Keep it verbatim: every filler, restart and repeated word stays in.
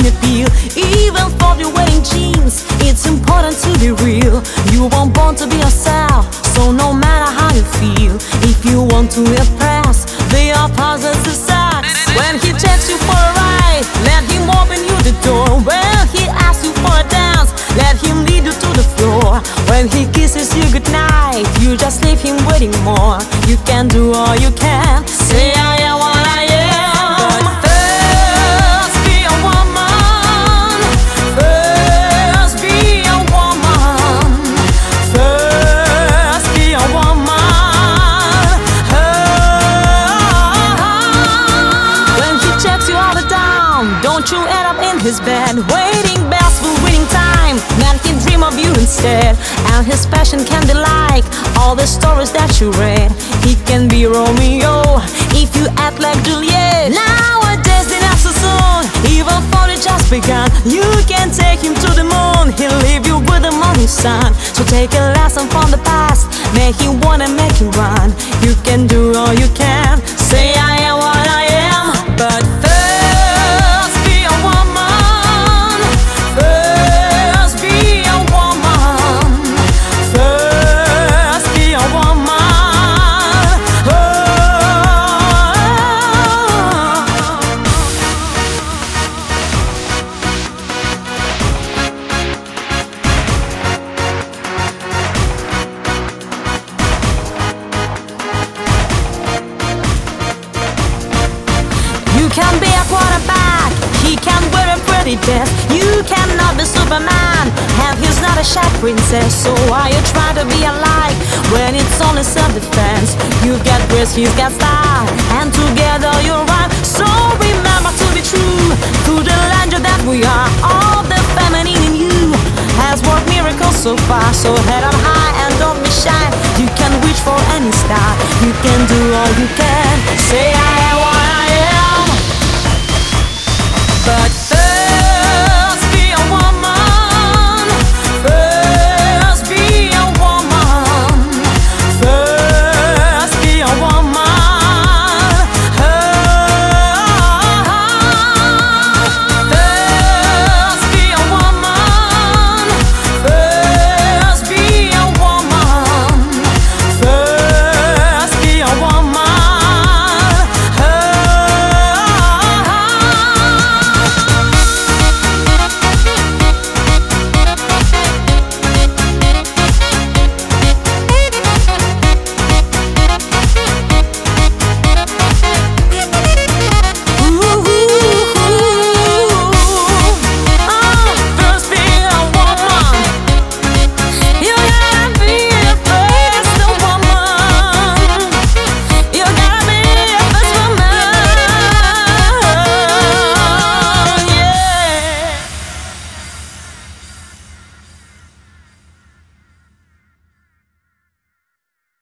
in appeal. Even for your wedding jeans, it's important to be real. You weren't born to be yourself, so no matter how you feel, if you want to impress, the opposite sex. When he takes you for a ride, let him open you the door. When he asks you for a dance, let him lead you to the floor. When he kisses you goodnight, you just leave him waiting more. You can do all you can, say I am what I am. But first be a woman, first be a woman, first be a woman. Oh. When he checks you all the time, don't you end up in his bed, waiting best for winning time. Man can dream of you instead, and his passion can be like all the stories that you read. He can be Romeo if you act like Juliet. Nowadays they not so soon, even for it just begun. You can take him to the moon, he'll leave you with the morning sun. So take a lesson from the past, make him wanna make you run. You can do all you can, say I am what I am. But first be a woman, first be a woman, first be a woman. Oh. You can be a quarterback, he can wear a pretty dress. You cannot be Superman, and he's not a shy princess. So why you try to be alike when it's only self-defense? You get grace, he's got style, and together you'll run. So remember to be true to the legend that we are. All the feminine in you has worked miracles so far. So head up high and don't be shy. You can reach for any star. You can do all you can. Say I